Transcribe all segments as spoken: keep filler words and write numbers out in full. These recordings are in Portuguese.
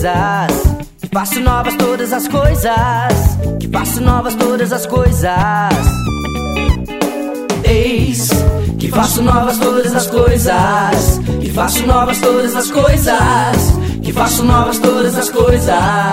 coisas, que faço novas todas as coisas, que faço novas todas as coisas. Eis que faço novas todas as coisas, que faço novas todas as coisas, que faço novas todas as coisas.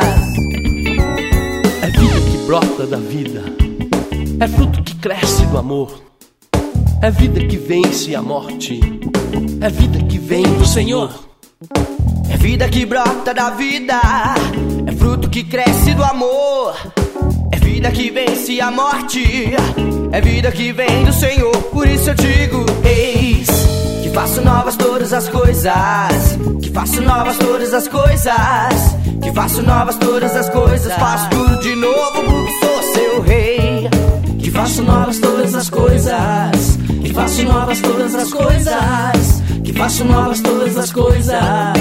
É vida que brota da vida, é fruto que cresce do amor, é vida que vence a morte, é vida que vem do Senhor. É vida que brota da vida, é fruto que cresce do amor, é vida que vence a morte, é vida que vem do Senhor. Por isso eu digo, eis que faço novas todas as coisas, que faço novas todas as coisas, que faço novas todas as coisas. Faço tudo de novo porque sou seu rei. Que faço novas todas as coisas, que faço novas todas as coisas, que faço novas todas as coisas.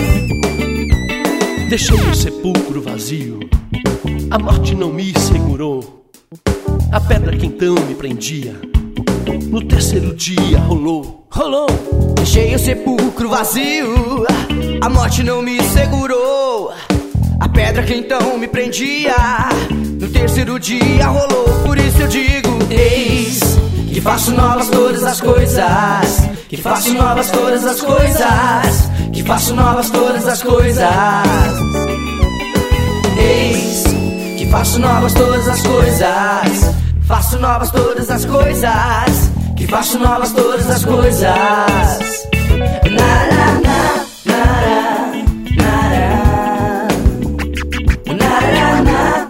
Deixei o sepulcro vazio, a morte não me segurou, a pedra que então me prendia, no terceiro dia rolou, rolou. Deixei o sepulcro vazio, a morte não me segurou, a pedra que então me prendia, no terceiro dia rolou. Por isso eu digo, eis que faço novas todas as coisas, que faço novas todas as coisas, que faço novas todas as coisas. Eis que faço novas todas as coisas, faço novas todas as coisas, que faço novas todas as coisas. Na, na, na, na, na, na, na, na.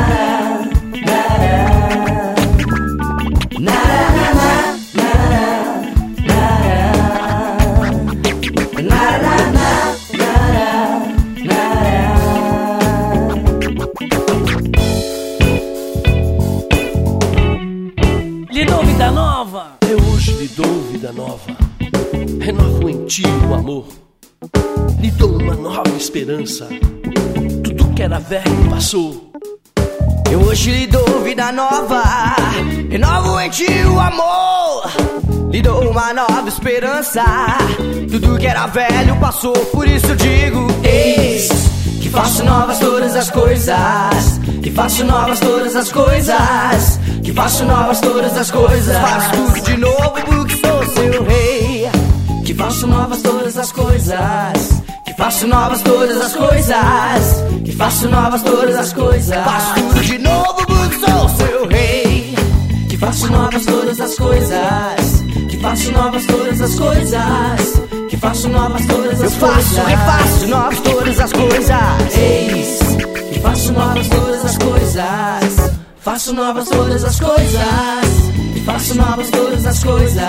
Lhe dou vida nova, eu hoje lhe dou vida nova, renovo em ti o amor, lhe dou uma nova esperança, tudo que era velho passou. Eu hoje lhe dou vida nova, renovo em ti o amor, lhe dou uma nova esperança, tudo que era velho passou. Por isso eu digo, eis que faço novas todas as coisas, que faço novas todas as coisas, que faço novas todas as coisas. Faço tudo de novo porque sou seu rei. Que faço novas todas as coisas, que faço novas todas as coisas, que faço novas todas as coisas. Faço tudo de novo porque sou seu rei. Que faço novas todas as coisas, que faço novas todas as coisas, que faço novas todas as coisas. Eu faço, refaço novas todas as coisas. Eis que faço novas todas as coisas, faço novas todas as coisas, que faço novas todas as coisas.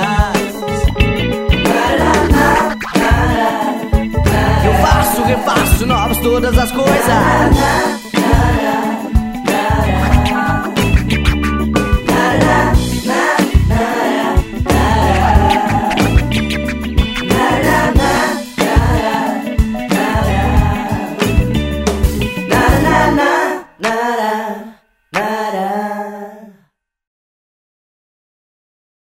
Eu faço, refaço novas todas as coisas.